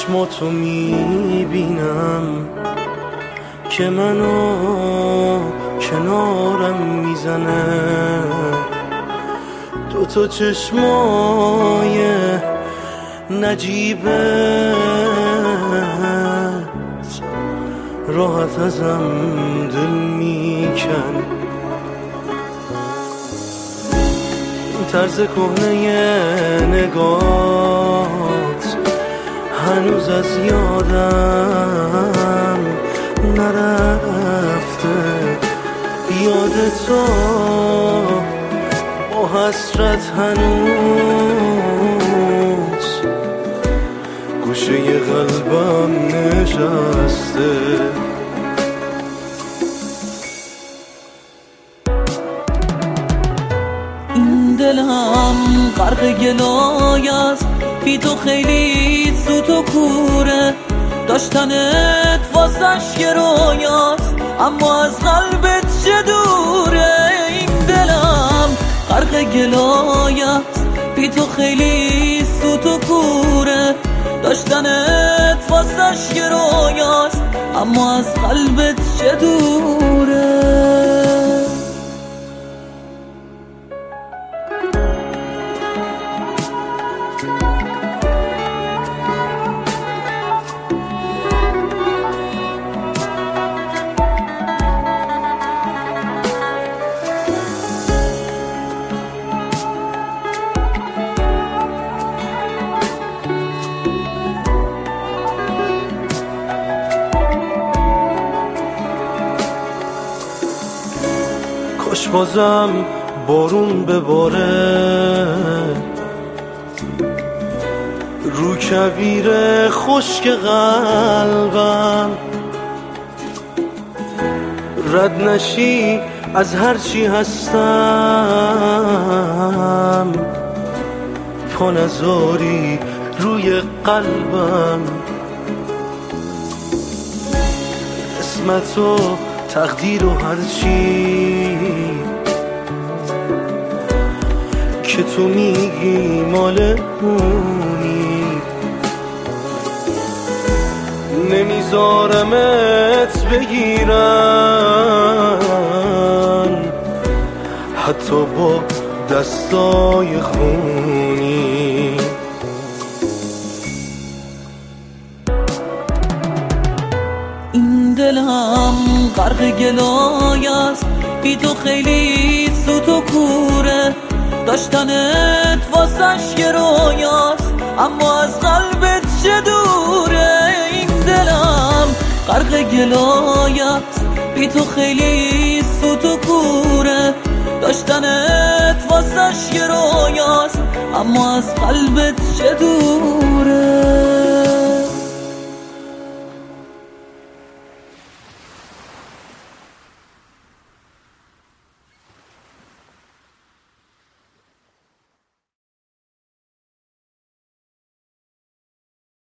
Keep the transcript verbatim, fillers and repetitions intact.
چشماتو میبینم که منو کنارم میزنه، دو تا چشمای نجیبت راحت ازم دل میکن. طرز کهنه نگات هنوز از یادم نرفته، یاد تو با حسرت هنوز گوشه قلبم نشسته. این دلم غرق گلای است، بی تو خیلی سوت و کوره، داشتنت واسش یه رویاست اما از قلبت چه دوره. این دلم غرق گلای است، بی تو خیلی سوت و کوره، داشتنت واسش یه رویاست اما از قلبت چه دوره. کاش بازم بارون بباره رو کویر خشک قلبم، رد نشی از هرچی هستم، پا نذاری روی قلبم. اسمت و تقدیر و هرچی که تو میگی مال اونی، نمیذارمت بگیرن حتی با دستای خونی. این دلم غرق گلای است، بی تو خیلی سوت و کوره، داشتنت واسش یه رویاست اما از قلبت چه دوره. این دلم غرق گلای است، بی تو خیلی سوت و کوره، داشتنت واسش یه رویاست اما از قلبت چه دوره.